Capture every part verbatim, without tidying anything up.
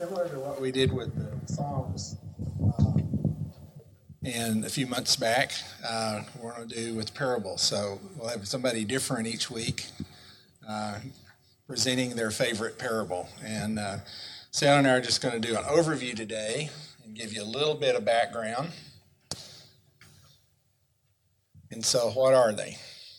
similar to what we did with the Psalms um, and a few months back, uh, we're going to do with parables. So we'll have somebody different each week uh, presenting their favorite parable. And uh, Sal and I are just going to do an overview today and give you a little bit of background. And so what are they?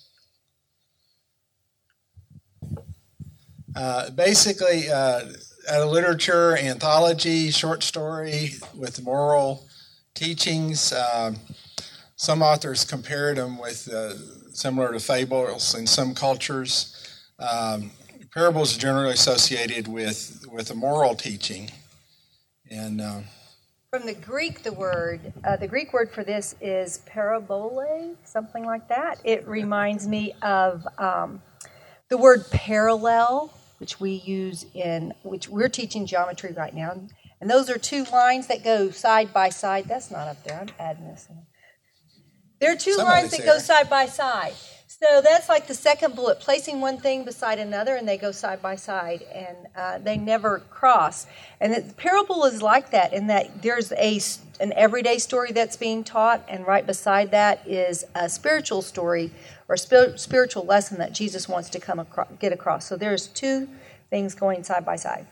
Uh, basically, uh, a literature, anthology, short story with moral teachings. Uh, some authors compared them with uh, similar to fables in some cultures. Um, parables are generally associated with, with a moral teaching. And uh, from the Greek, the word, uh, the Greek word for this is parabole, something like that. It reminds me of um, the word parallel, which we use in, which we're teaching geometry right now. And those are two lines that go side by side. That's not up there. I'm adding this in. There are two Somebody's lines that there. go side by side. So that's like the second bullet, placing one thing beside another, and they go side by side, and uh, they never cross. And the parable is like that, in that there's a an everyday story that's being taught, and right beside that is a spiritual story or sp- spiritual lesson that Jesus wants to come across, get across. So there's two things going side by side.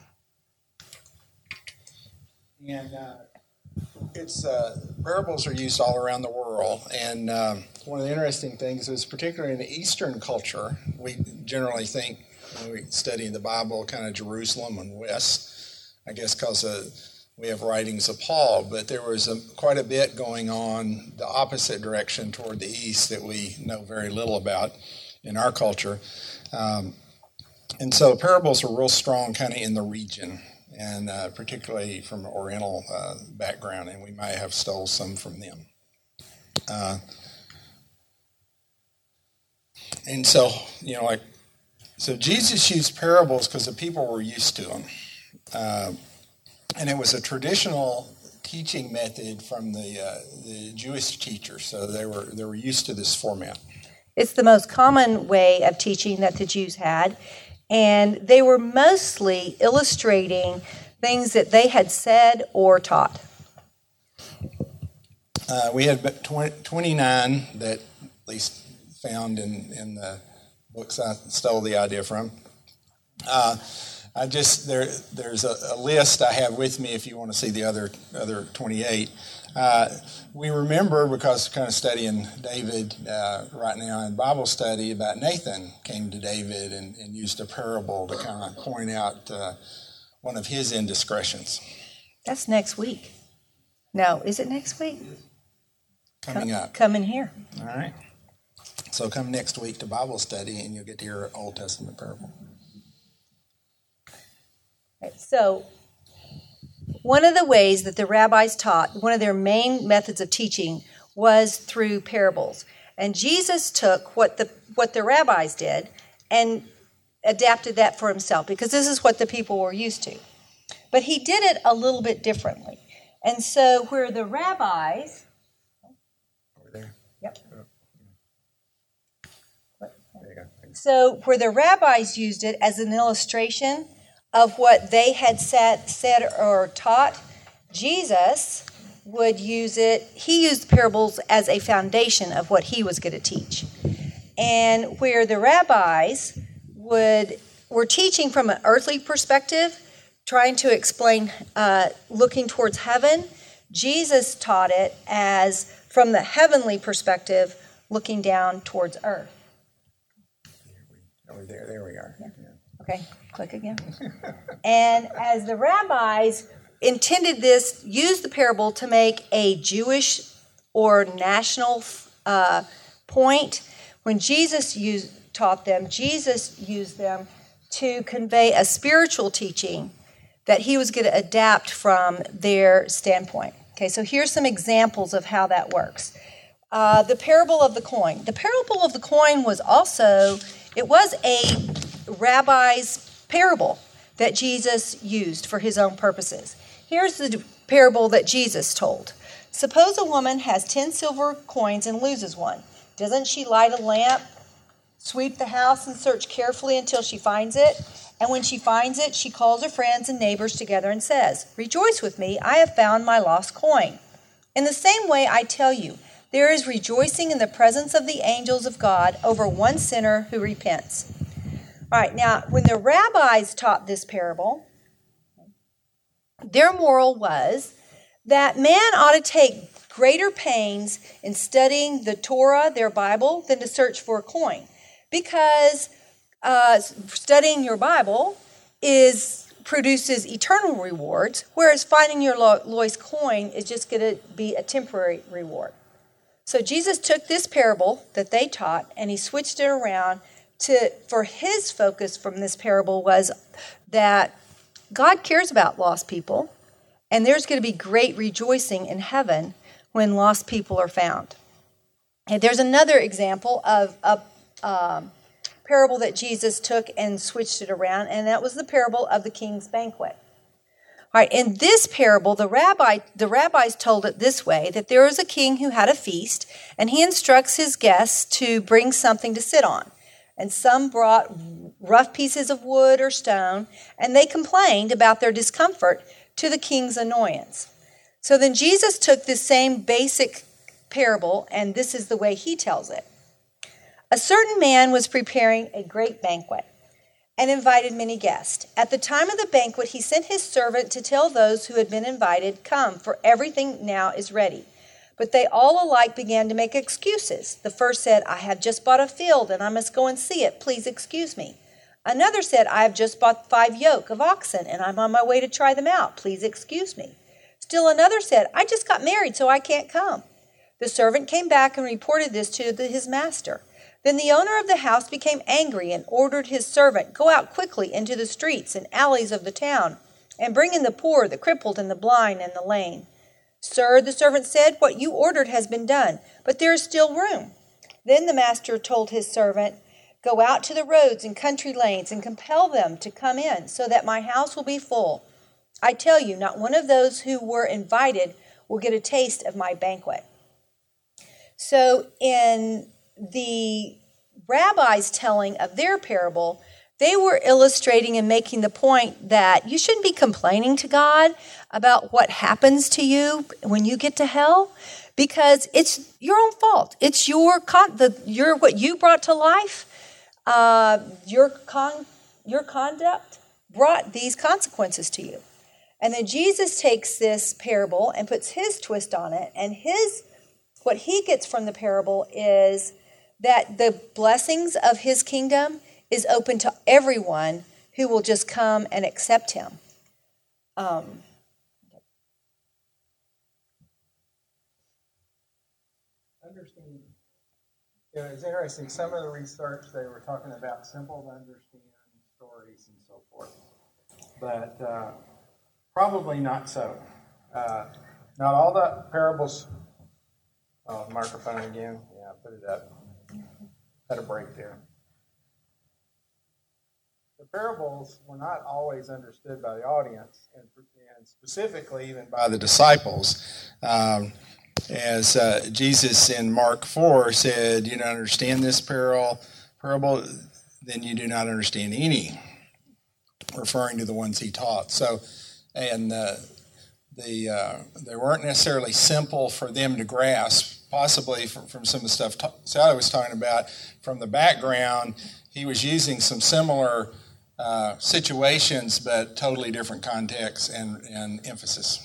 And uh, it's uh, parables are used all around the world, and um, one of the interesting things is, particularly in the Eastern culture, we generally think when we study the Bible, kind of Jerusalem and West, I guess because uh, we have writings of Paul, but there was a, quite a bit going on the opposite direction toward the East that we know very little about in our culture. Um, and so parables are real strong kind of in the region, and uh, particularly from an Oriental uh, background, and we might have stole some from them. Uh, and so, you know, like, so Jesus used parables because the people were used to them. Uh, and it was a traditional teaching method from the uh, the Jewish teachers, so they were they were used to this format. It's the most common way of teaching that the Jews had. And they were mostly illustrating things that they had said or taught. Uh, we had twenty-nine that at least found in, in the books I stole the idea from. Uh, I just there there's a, a list I have with me if you want to see the other other twenty-eight. Uh, we remember, because we're kind of studying David uh, right now in Bible study, about Nathan came to David and, and used a parable to kind of point out uh, one of his indiscretions. That's next week. No, is it next week? Coming come, up. Come in here. All right. So come next week to Bible study and you'll get to hear an Old Testament parable. So one of the ways that the rabbis taught, one of their main methods of teaching, was through parables. And Jesus took what the what the rabbis did and adapted that for himself, because this is what the people were used to. But he did it a little bit differently. And so where the rabbis... Over there. Yep. There you go. So where the rabbis used it as an illustration of what they had said, said or taught, Jesus would use it. He used parables as a foundation of what he was going to teach. And where the rabbis would were teaching from an earthly perspective, trying to explain, uh, looking towards heaven, Jesus taught it as from the heavenly perspective, looking down towards earth. Over there, there we are. Yeah. Okay, click again. And as the rabbis intended this, used the parable to make a Jewish or national uh, point, when Jesus used, taught them, Jesus used them to convey a spiritual teaching that he was going to adapt from their standpoint. Okay, so here's some examples of how that works. Uh, the parable of the coin. The parable of the coin was also, it was a rabbi's parable that Jesus used for his own purposes. Here's the parable that Jesus told. Suppose a woman has ten silver coins and loses one. Doesn't she light a lamp, sweep the house and search carefully until she finds it. And when she finds it, she calls her friends and neighbors together and says, "Rejoice with me, I have found my lost coin." In the same way, I tell you, there is rejoicing in the presence of the angels of God over one sinner who repents. All right, now, when the rabbis taught this parable, their moral was that man ought to take greater pains in studying the Torah, their Bible, than to search for a coin. Because uh, studying your Bible is produces eternal rewards, whereas finding your lo- lost coin is just going to be a temporary reward. So Jesus took this parable that they taught and he switched it around to, for his focus from this parable was that God cares about lost people, and there's going to be great rejoicing in heaven when lost people are found. And there's another example of a um, parable that Jesus took and switched it around, and that was the parable of the king's banquet. All right, in this parable, the rabbi, the rabbis told it this way, that there was a king who had a feast, and he instructs his guests to bring something to sit on. And some brought rough pieces of wood or stone, and they complained about their discomfort to the king's annoyance. So then Jesus took this same basic parable, and this is the way he tells it. A certain man was preparing a great banquet and invited many guests. At the time of the banquet, he sent his servant to tell those who had been invited, "Come, for everything now is ready." But they all alike began to make excuses. The first said, "I have just bought a field and I must go and see it. Please excuse me." Another said, "I have just bought five yoke of oxen and I'm on my way to try them out. Please excuse me." Still another said, "I just got married, so I can't come." The servant came back and reported this to the, his master. Then the owner of the house became angry and ordered his servant, "Go out quickly into the streets and alleys of the town and bring in the poor, the crippled, and the blind, and the lame." "Sir," the servant said, "what you ordered has been done, but there is still room." Then the master told his servant, "Go out to the roads and country lanes and compel them to come in, so that my house will be full. I tell you, not one of those who were invited will get a taste of my banquet." So in the rabbis' telling of their parable, they were illustrating and making the point that you shouldn't be complaining to God about what happens to you when you get to hell, because it's your own fault. It's your con- the your what you brought to life. Uh, your con your conduct brought these consequences to you. And then Jesus takes this parable and puts his twist on it, and his what he gets from the parable is that the blessings of his kingdom is open to everyone who will just come and accept him. Um, Understanding. Yeah, it's interesting. Some of the research, they were talking about simple to understand stories and so forth, but uh, probably not so. Uh, not all the parables. Oh, microphone again. Yeah, put it up. Had a break there. The parables were not always understood by the audience, and, and specifically even by the disciples. Um, as uh, Jesus in Mark four said, "You don't understand this parable, parable, then you do not understand any," referring to the ones he taught. So, and uh, the uh, they weren't necessarily simple for them to grasp. Possibly from, from some of the stuff t- Sally was talking about from the background, he was using some similar uh, situations, but totally different contexts and, and emphasis.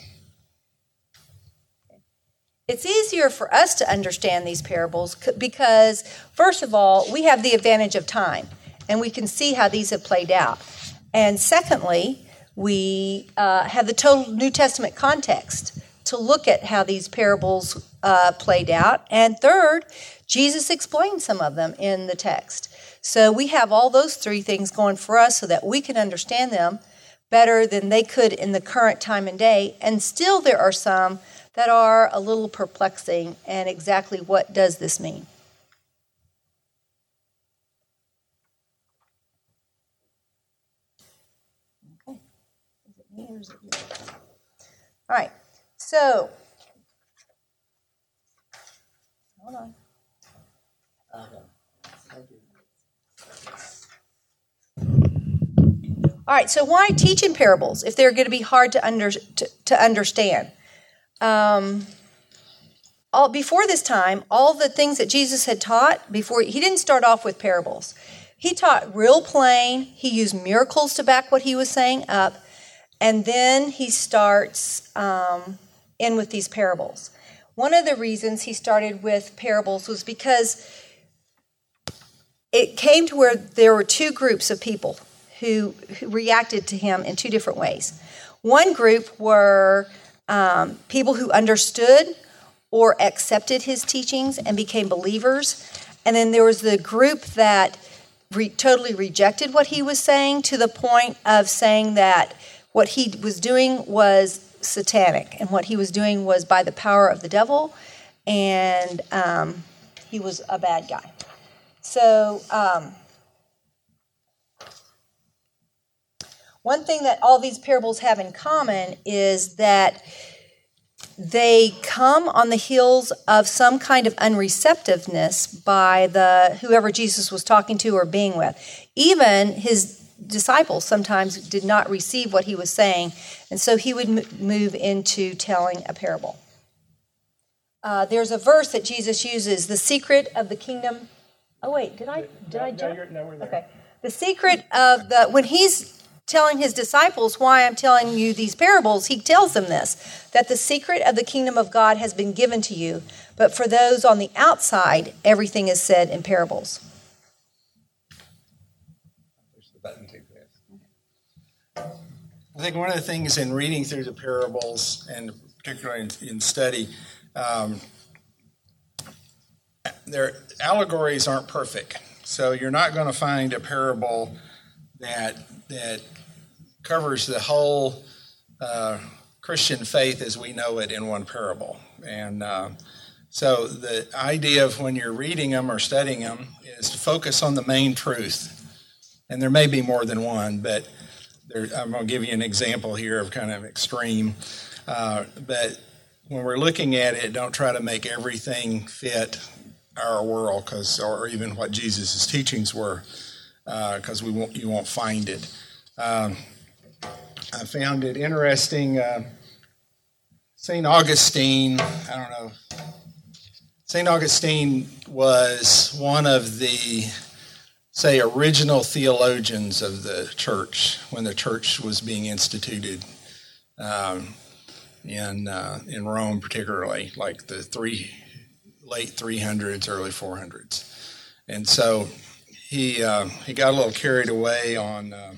It's easier for us to understand these parables because, first of all, we have the advantage of time, and we can see how these have played out. And secondly, we uh, have the total New Testament context to look at how these parables uh, played out. And third, Jesus explained some of them in the text. So we have all those three things going for us so that we can understand them better than they could in the current time and day. And still there are some that are a little perplexing, and exactly what does this mean? Okay. Is it me or is it you? All right. So, hold on. Okay. Thank you. All right, so why teach in parables if they're going to be hard to under to, to understand? Um, all before this time, all the things that Jesus had taught before, he didn't start off with parables. He taught real plain. He used miracles to back what he was saying up, and then he starts um, in with these parables. One of the reasons he started with parables was because it came to where there were two groups of people who, who reacted to him in two different ways. One group were um, people who understood or accepted his teachings and became believers. And then there was the group that re- totally rejected what he was saying, to the point of saying that what he was doing was satanic, and what he was doing was by the power of the devil, and um, he was a bad guy. So um, one thing that all these parables have in common is that they come on the heels of some kind of unreceptiveness by the whoever Jesus was talking to or being with. Even his disciples sometimes did not receive what he was saying, and so he would m- move into telling a parable. Uh, there's a verse that Jesus uses, the secret of the kingdom. Oh wait, did I did no, I jump? No, you're, no, we're there. Okay, the secret of the when he's telling his disciples why I'm telling you these parables, he tells them this, that the secret of the kingdom of God has been given to you, but for those on the outside, everything is said in parables. I think one of the things in reading through the parables, and particularly in, in study, um, their allegories aren't perfect. So you're not going to find a parable that that covers the whole uh, Christian faith as we know it in one parable. And uh, so the idea of when you're reading them or studying them is to focus on the main truth. And there may be more than one, but there, I'm going to give you an example here of kind of extreme. Uh, but when we're looking at it, don't try to make everything fit our world, because or even what Jesus' teachings were, because uh, we won't you won't find it. Um, I found it interesting. Uh, Saint Augustine, I don't know. Saint Augustine was one of the, say, original theologians of the church when the church was being instituted um, in uh, in Rome, particularly, like the three late three hundreds, early four hundreds, and so he uh, he got a little carried away on uh,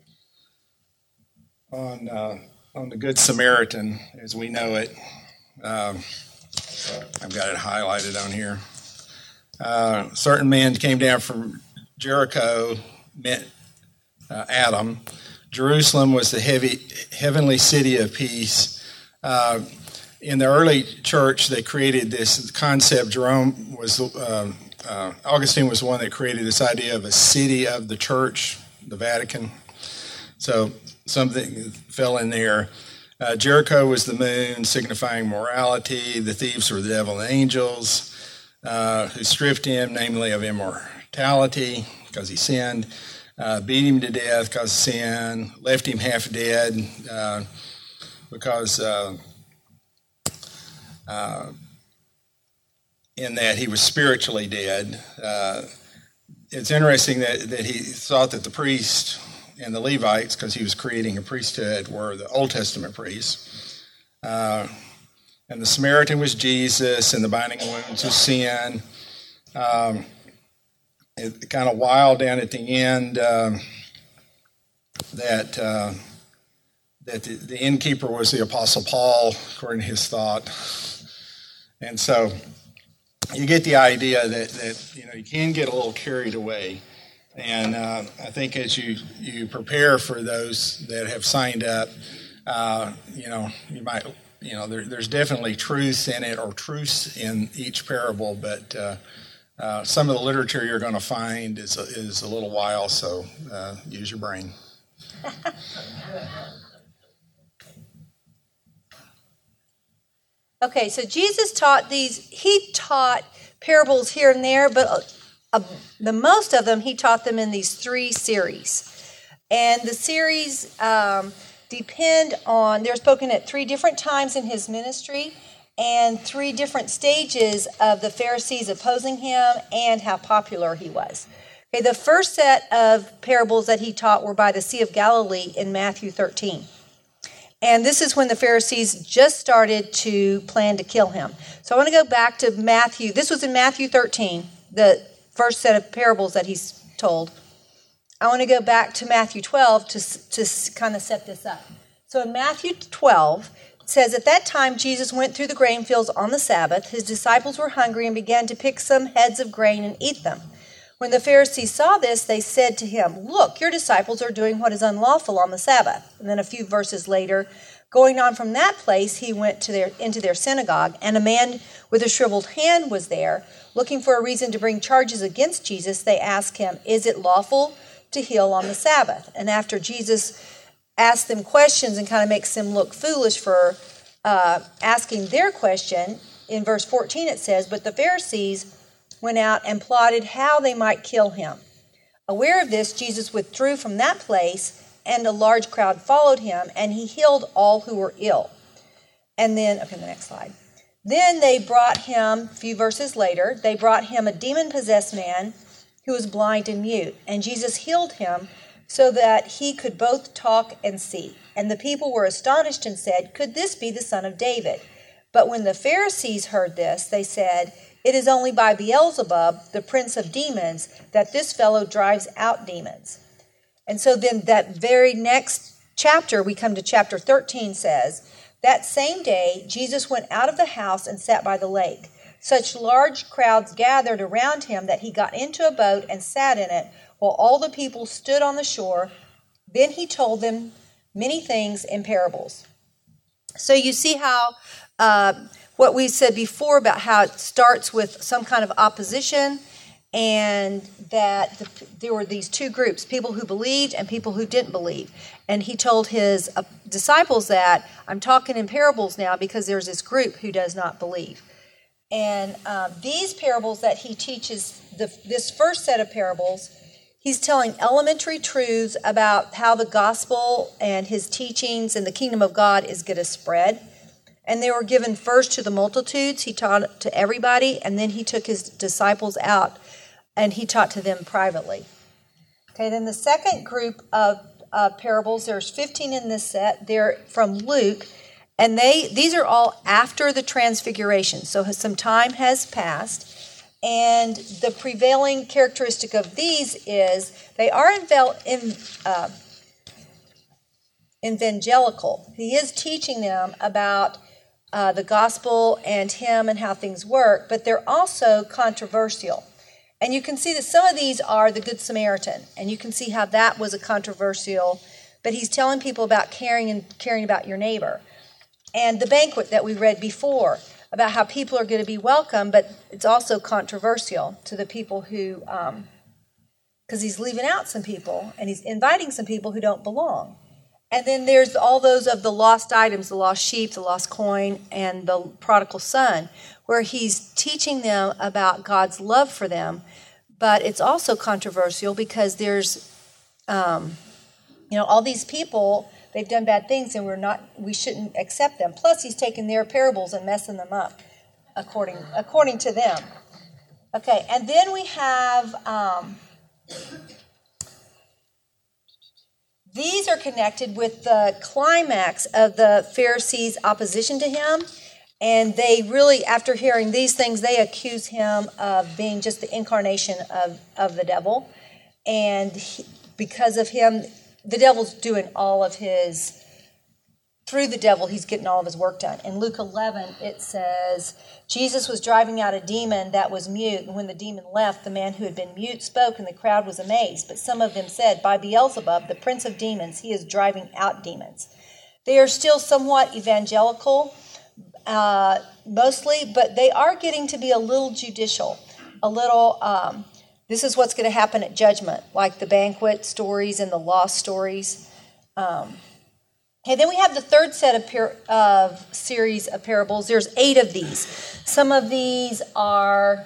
on uh, on the Good Samaritan as we know it. Um, I've got it highlighted on here. Uh, certain men came down from Jericho, met uh, Adam. Jerusalem was the heavy, heavenly city of peace. Uh, in the early church, they created this concept. Jerome was, uh, uh, Augustine was the one that created this idea of a city of the church, the Vatican. So something fell in there. Uh, Jericho was the moon, signifying morality. The thieves were the devil and angels, uh, who stripped him, namely of immortality, because he sinned, uh, beat him to death because of sin, left him half dead uh, because uh, uh, in that he was spiritually dead. Uh, it's interesting that, that he thought that the priest and the Levites, because he was creating a priesthood, were the Old Testament priests. Uh, and the Samaritan was Jesus, and the binding of wounds was sin. Um, it kind of wild down at the end um, that uh, that the, the innkeeper was the Apostle Paul, according to his thought. And so you get the idea that, that you know you can get a little carried away. And uh, I think as you, you prepare for those that have signed up, uh, you know, you might, you know, there, there's definitely truth in it or truths in each parable, but uh, uh, some of the literature you're going to find is a, is a little while, so uh, use your brain. Okay, so Jesus taught these, he taught parables here and there, but Uh, the most of them, he taught them in these three series. And the series um, depend on, they're spoken at three different times in his ministry and three different stages of the Pharisees opposing him and how popular he was. Okay, the first set of parables that he taught were by the Sea of Galilee in Matthew thirteen. And this is when the Pharisees just started to plan to kill him. So I want to go back to Matthew. This was in Matthew thirteen, the first set of parables that he's told. I want to go back to Matthew twelve to, to kind of set this up. So in Matthew twelve, it says, "At that time Jesus went through the grain fields on the Sabbath. His disciples were hungry and began to pick some heads of grain and eat them. When the Pharisees saw this, they said to him, 'Look, your disciples are doing what is unlawful on the Sabbath.' And then a few verses later, going on from that place, he went to their, into their synagogue, and a man with a shriveled hand was there. Looking for a reason to bring charges against Jesus, they asked him, 'Is it lawful to heal on the Sabbath?' And after Jesus asks them questions and kind of makes them look foolish for uh, asking their question, in verse fourteen it says, 'But the Pharisees went out and plotted how they might kill him. Aware of this, Jesus withdrew from that place, and a large crowd followed him, and he healed all who were ill.' And then, okay, the next slide. Then they brought him, a few verses later, they brought him a demon-possessed man who was blind and mute. And Jesus healed him so that he could both talk and see. And the people were astonished and said, 'Could this be the son of David?' But when the Pharisees heard this, they said, 'It is only by Beelzebub, the prince of demons, that this fellow drives out demons.' And so then that very next chapter, we come to chapter thirteen, says, 'That same day Jesus went out of the house and sat by the lake. Such large crowds gathered around him that he got into a boat and sat in it, while all the people stood on the shore. Then he told them many things in parables.'" So you see how uh, what we said before about how it starts with some kind of opposition, and that the, there were these two groups, people who believed and people who didn't believe. And he told his uh, disciples that, "I'm talking in parables now because there's this group who does not believe." And uh, these parables that he teaches, the, this first set of parables, he's telling elementary truths about how the gospel and his teachings and the kingdom of God is going to spread. And they were given first to the multitudes. He taught to everybody, and then he took his disciples out and he taught to them privately. Okay, then the second group of uh, parables, there's fifteen in this set. They're from Luke, and they these are all after the transfiguration. So some time has passed. And the prevailing characteristic of these is they are invel- in, uh, evangelical. He is teaching them about uh, the gospel and him and how things work, but they're also controversial. And you can see that some of these are the Good Samaritan, and you can see how that was a controversial, but he's telling people about caring and caring about your neighbor. And the banquet that we read before, about how people are going to be welcome, but it's also controversial to the people who, um, because he's leaving out some people, and he's inviting some people who don't belong. And then there's all those of the lost items, the lost sheep, the lost coin, and the prodigal son, where he's teaching them about God's love for them. But it's also controversial because there's, um, you know, all these people, they've done bad things, and we're not, we shouldn't accept them. Plus, he's taking their parables and messing them up, according according to them. Okay, and then we have um, these are connected with the climax of the Pharisees' opposition to him, and they really, after hearing these things, they accuse him of being just the incarnation of, of the devil, and he, because of him, the devil's doing all of his, through the devil, he's getting all of his work done. In Luke eleven, it says, Jesus was driving out a demon that was mute, and when the demon left, the man who had been mute spoke, and the crowd was amazed. But some of them said, by Beelzebub, the prince of demons, he is driving out demons. They are still somewhat evangelical, uh, mostly, but they are getting to be a little judicial, a little... Um, This is what's going to happen at judgment, like the banquet stories and the lost stories. Um, okay, then we have the third set of, par- of series of parables. There's eight of these. Some of these are,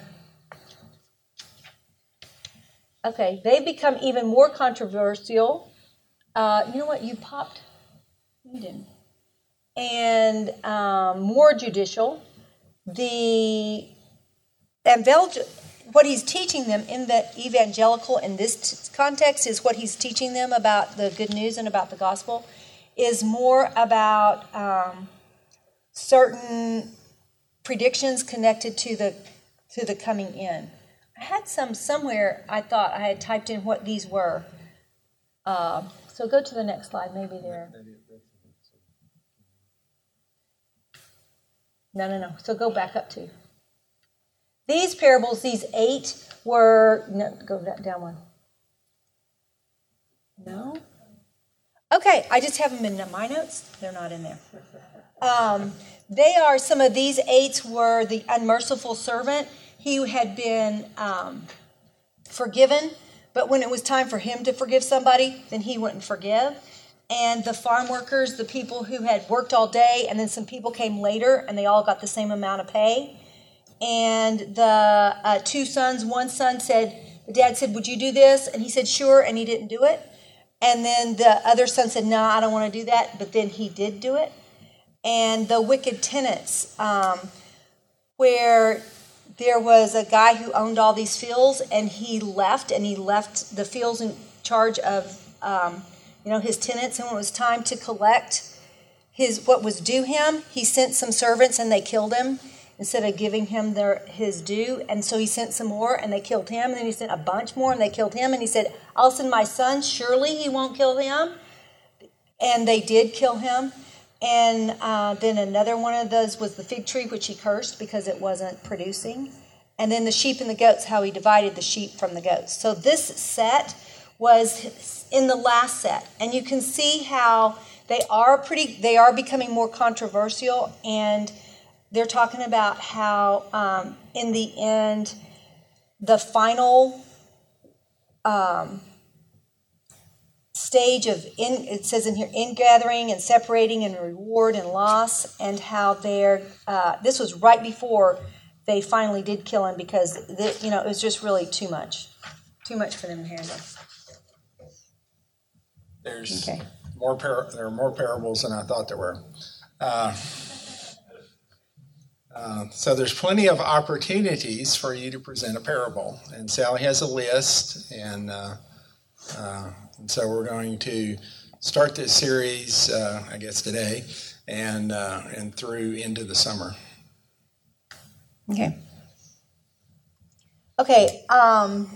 okay, they've become even more controversial Uh, you know what? You popped. You didn't. And um, more judicial. The evangel- what he's teaching them in the evangelical in this t- context is what he's teaching them about the good news and about the gospel is more about um, certain predictions connected to the to the coming in. I had some somewhere. I thought I had typed in what these were. Uh, so go to the next slide. Maybe there. No, no, no. So go back up to. These parables, these eight, were... No, go down one. No? Okay, I just have them in my notes. They're not in there. Um, they are, some of these eights were the unmerciful servant. He had been um, forgiven, but when it was time for him to forgive somebody, then he wouldn't forgive. And the farm workers, the people who had worked all day, and then some people came later, and they all got the same amount of pay. And the uh, two sons, one son said, the dad said, would you do this? And he said, sure, and he didn't do it. And then the other son said, no, I don't want to do that, but then he did do it. And the wicked tenants, um, where there was a guy who owned all these fields, and he left, and he left the fields in charge of um, you know, his tenants, and when it was time to collect his what was due him, he sent some servants and they killed him instead of giving him their his due. And so he sent some more and they killed him, and then he sent a bunch more and they killed him, and he said, I'll send my son, surely he won't kill him. And they did kill him. And uh, then another one of those was the fig tree, which he cursed because it wasn't producing. And then the sheep and the goats, how he divided the sheep from the goats. So this set was in the last set, and you can see how they are pretty they are becoming more controversial, and they're talking about how um, in the end the final um, stage of in it says in here ingathering and separating and reward and loss, and how they're uh, this was right before they finally did kill him because the, you know it was just really too much too much for them to handle. There's okay. more par- there are more parables than I thought there were. Uh, uh, so there's plenty of opportunities for you to present a parable. And Sally has a list, and, uh, uh, and so we're going to start this series, uh, I guess, today and uh, and through into the summer. Okay. Okay. Um,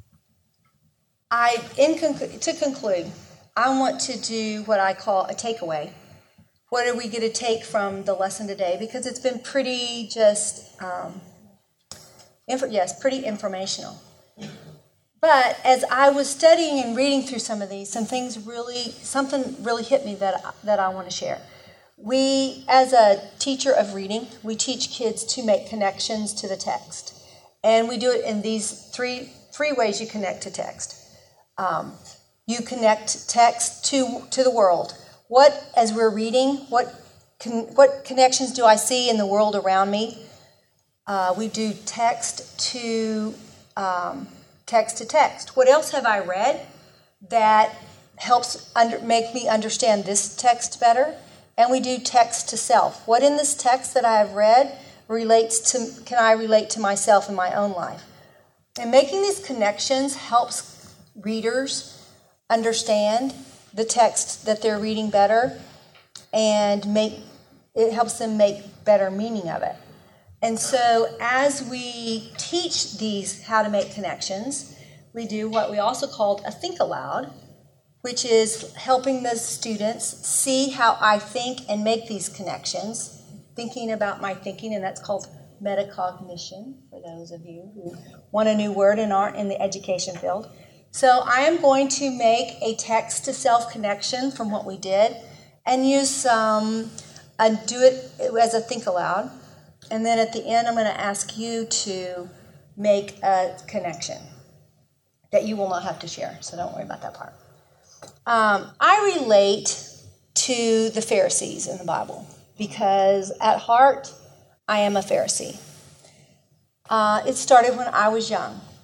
I in conc- to conclude. I want to do what I call a takeaway. What are we going to take from the lesson today? Because it's been pretty just, um, inf- yes, pretty informational. But as I was studying and reading through some of these, some things really, something really hit me that that I want to share. We, as a teacher of reading, we teach kids to make connections to the text, and we do it in these three three ways you connect to text. Um, You connect text to to the world. What, as we're reading, what con, what connections do I see in the world around me? Uh, we do text to um, text to text. What else have I read that helps under, make me understand this text better? And we do text to self. What in this text that I have read relates to? Can I relate to myself in my own life? And making these connections helps readers understand the text that they're reading better, and make it helps them make better meaning of it. And so as we teach these how to make connections, we do what we also called a think aloud, which is helping the students see how I think and make these connections, thinking about my thinking, and that's called metacognition for those of you who want a new word and aren't in the education field. So I am going to make a text-to-self connection from what we did and use some, and do it as a think aloud. And then at the end, I'm going to ask you to make a connection that you will not have to share, so don't worry about that part. Um, I relate to the Pharisees in the Bible because at heart, I am a Pharisee. Uh, it started when I was young.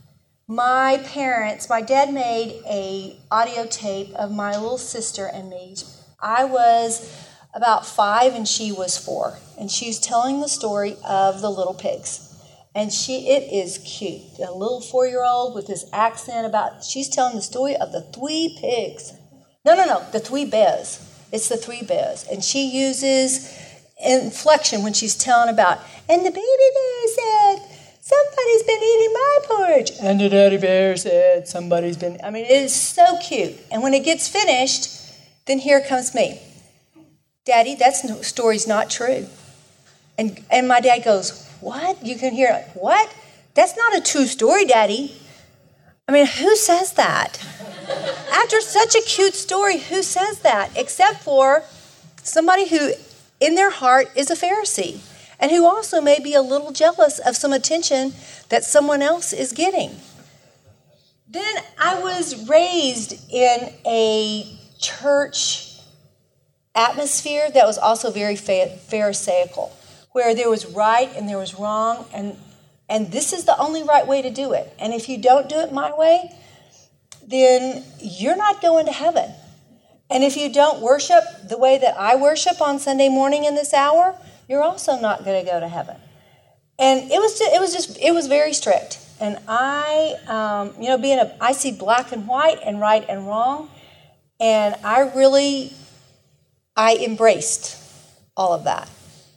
my parents, my dad made a audio tape of my little sister and me. I was about five and she was four. And she was telling the story of the little pigs. And she, it is cute. A little four-year-old with this accent about, she's telling the story of the three pigs. No, no, no, the three bears. It's the three bears. And she uses inflection when she's telling about, and the baby bear said, somebody's been eating my porridge. And the daddy bear said, somebody's been, I mean, it is so cute. And when it gets finished, then here comes me. Daddy, that story's not true. And and my dad goes, what? You can hear, what? That's not a true story, Daddy. I mean, who says that? After such a cute story, who says that? Except for somebody who, in their heart, is a Pharisee. And who also may be a little jealous of some attention that someone else is getting. Then I was raised in a church atmosphere that was also very Pharisaical, where there was right and there was wrong, and and this is the only right way to do it. And if you don't do it my way, then you're not going to heaven. And if you don't worship the way that I worship on Sunday morning in this hour, you're also not going to go to heaven. And it was just, it was just it was very strict. And I, um, you know, being a I see black and white and right and wrong, and I really I embraced all of that.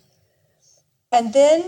And then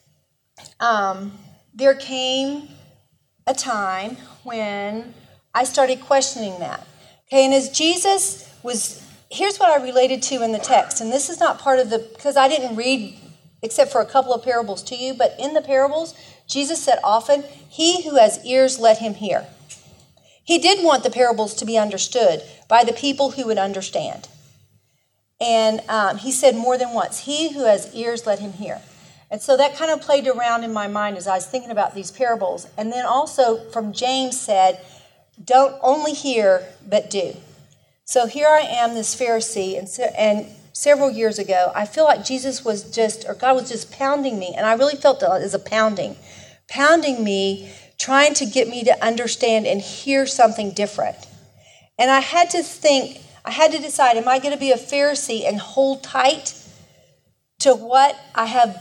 um, there came a time when I started questioning that. Okay, and as Jesus was, here's what I related to in the text, and this is not part of the, because I didn't read except for a couple of parables to you, but in the parables, Jesus said often, he who has ears, let him hear. He did want the parables to be understood by the people who would understand. And um, he said more than once, he who has ears, let him hear. And so that kind of played around in my mind as I was thinking about these parables. And then also from James said, don't only hear, but do. So here I am, this Pharisee, and, se- and several years ago, I feel like Jesus was just, or God was just pounding me, and I really felt it as a pounding, pounding me, trying to get me to understand and hear something different. And I had to think, I had to decide, am I going to be a Pharisee and hold tight to what I have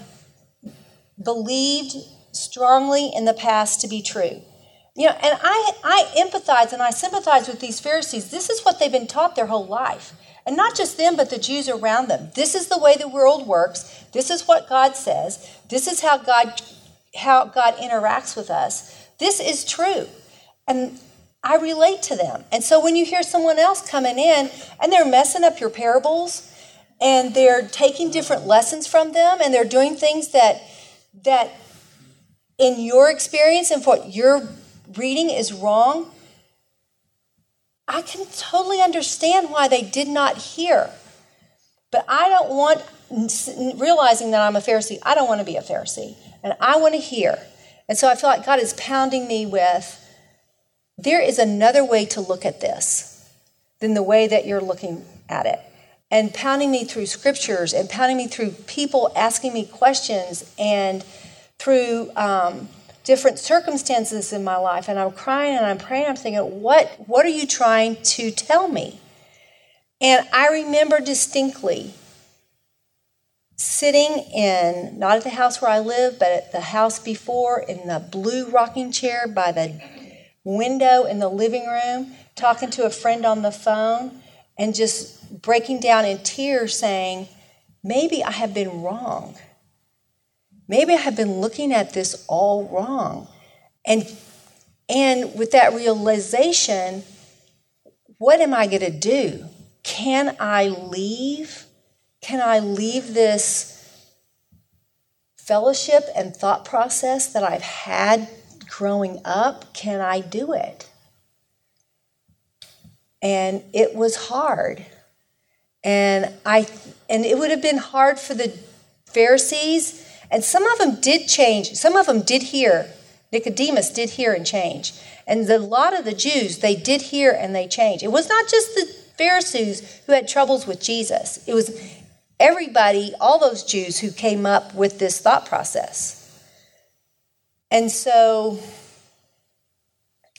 believed strongly in the past to be true? You know, and I, I empathize and I sympathize with these Pharisees. This is what they've been taught their whole life. And not just them, but the Jews around them. This is the way the world works. This is what God says. This is how God, how God interacts with us. This is true. And I relate to them. And so when you hear someone else coming in and they're messing up your parables and they're taking different lessons from them and they're doing things that that in your experience and what you're reading is wrong, I can totally understand why they did not hear. But I don't want, realizing that I'm a Pharisee, I don't want to be a Pharisee. And I want to hear. And so I feel like God is pounding me with, there is another way to look at this than the way that you're looking at it. And pounding me through scriptures and pounding me through people asking me questions and through um, different circumstances in my life. And I'm crying and I'm praying. I'm thinking, what, what are you trying to tell me? And I remember distinctly sitting in, not at the house where I live, but at the house before, in the blue rocking chair by the window in the living room, talking to a friend on the phone and just breaking down in tears saying, maybe I have been wrong. Maybe I have been looking at this all wrong. And, and with that realization, what am I going to do? Can I leave? Can I leave this fellowship and thought process that I've had growing up? Can I do it? And it was hard. And I and it would have been hard for the Pharisees, and some of them did change. Some of them did hear. Nicodemus did hear and change. And the, a lot of the Jews, they did hear and they changed. It was not just the Pharisees who had troubles with Jesus. It was everybody, all those Jews who came up with this thought process. And so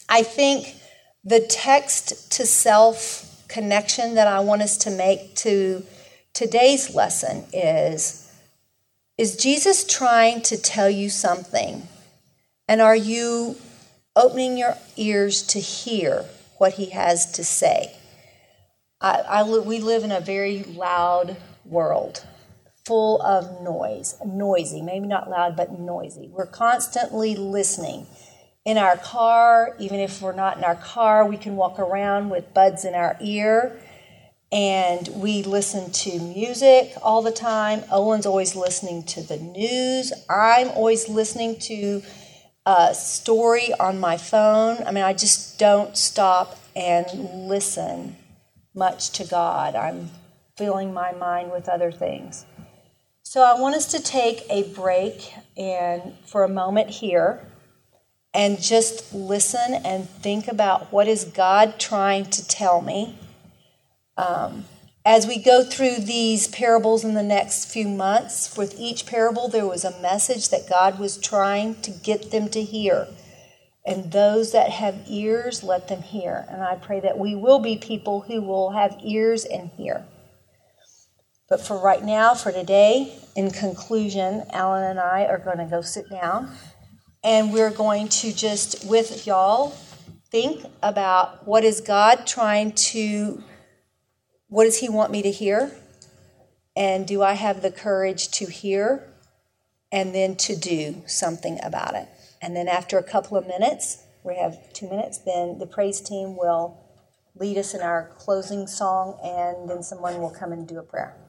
I think the text to self connection that I want us to make to today's lesson is, is Jesus trying to tell you something? And are you opening your ears to hear what he has to say? I, I, we live in a very loud world, full of noise, noisy, maybe not loud, but noisy. We're constantly listening. In our car, even if we're not in our car, we can walk around with buds in our ear, and we listen to music all the time. Owen's always listening to the news. I'm always listening to a story on my phone. I mean, I just don't stop and listen much to God. I'm filling my mind with other things. So I want us to take a break and for a moment here and just listen and think about what is God trying to tell me. Um, as we go through these parables in the next few months, with each parable there was a message that God was trying to get them to hear. And those that have ears, let them hear. And I pray that we will be people who will have ears and hear. But for right now, for today, in conclusion, Alan and I are going to go sit down. And we're going to just, with y'all, think about what is God trying to, what does he want me to hear? And do I have the courage to hear and then to do something about it? And then after a couple of minutes, we have two minutes, then the praise team will lead us in our closing song, and then someone will come and do a prayer.